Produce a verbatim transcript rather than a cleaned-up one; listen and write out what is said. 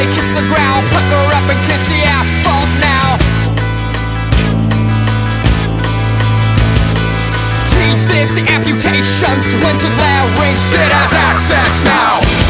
slowly kiss the ground, pucker up and kiss the asphalt now. Taste this, amputations, splintered larynx, it has access now.